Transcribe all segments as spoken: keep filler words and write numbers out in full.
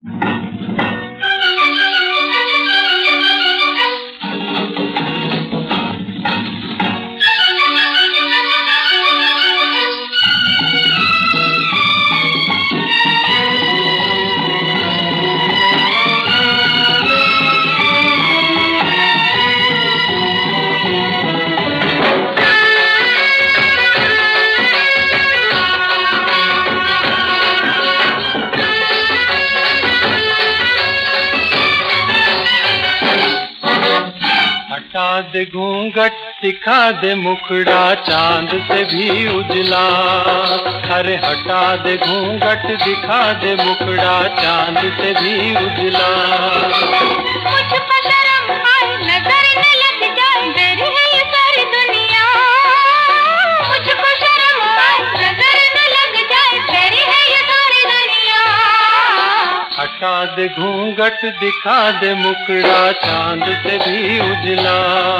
हटा दे घूंघट दिखा दे मुखड़ा चांद से भी उजला। अरे हटा दे घूंघट दिखा दे मुखड़ा चांद से भी उजला। मुझको शर्म आए नजर न लग जाए मेरी है ये सारी दुनिया। मुझको शर्म आए नजर न लग जाए मेरी है ये सारी दुनिया। हटा दे घूंघट दिखा दे मुखड़ा चांद से भी उजला।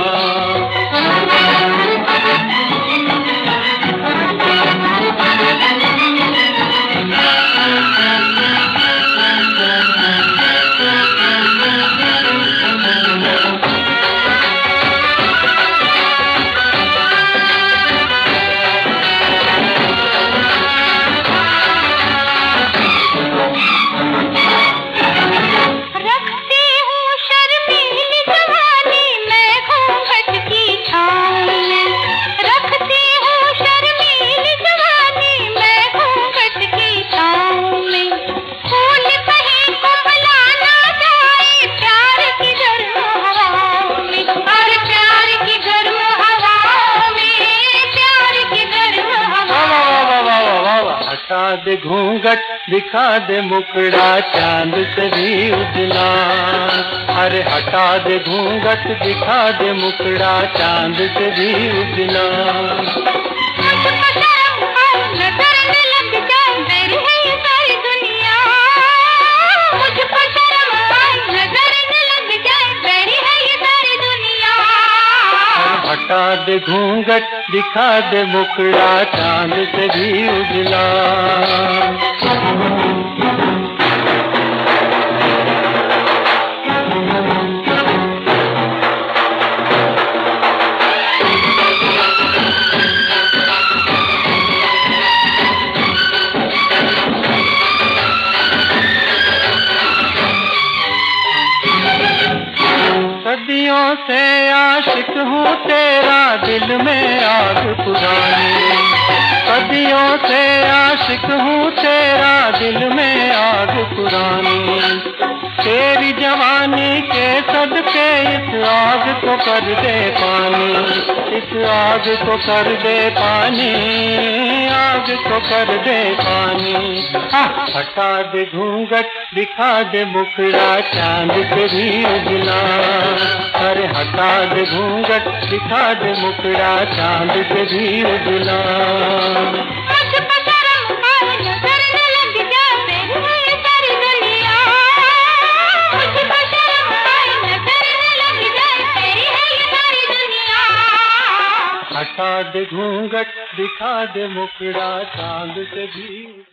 हटा दे घूंघट दिखा दे मुखड़ा चांद से भी उजला। अरे हटा दे घूंघट दिखा दे मुखड़ा चांद से भी उजला। हटा दे घूंघट दिखा दे मुखड़ा चांद से भी उजला। सदियों से आशिक हूँ तेरा दिल में आग पुरानी। सदियों से आशिक हूँ तेरा दिल में आग पुरानी। तेरी जवानी के सदके इस आग को कर दे पानी। इस आग को कर दे पानी। आग को कर दे पानी। हटा दे घूंघट दिखा दे मुखड़ा चांद से भी उजला। अरे हटा दे घूंघट दिखा दे मुखड़ा चांद से भी उजला। हटा दे घूंघट दिखा दे मुखड़ा चांद से भी